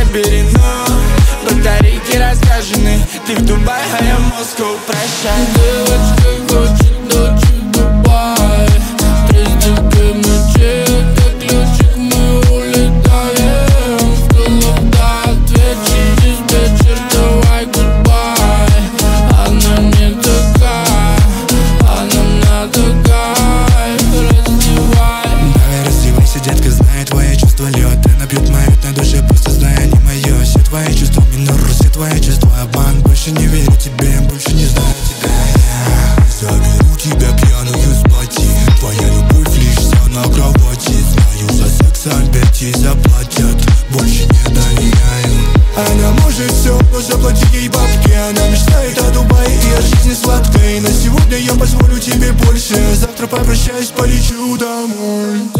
разберено. Батарейки разряжены, ты в Дубае, а я в Москву, прощай. Девочка хочет ночью в Дубай. 300 км, это ключик, мы улетаем. В клуб, да, ответчик, диспетчер, давай goodbye. Она не такая, а нам надо кайф. Раздевай. Давай раздевайся, детка, знаю твои чувства лед. Она бьет моют на душе, просто зная не мое. Все твои чувства минор, все твои чувства обман. Больше не верю тебе, больше не знаю тебя. Заберу тебя пьяную с пати. Твоя любовь лишь вся на кровати. Знаю, за секс опять ей заплатят. Больше не доверяю. Она может все, но заплати ей бабки. Она мечтает о Дубае и о жизни сладкой. На сегодня я позволю тебе больше. Завтра попрощаюсь, полечу домой.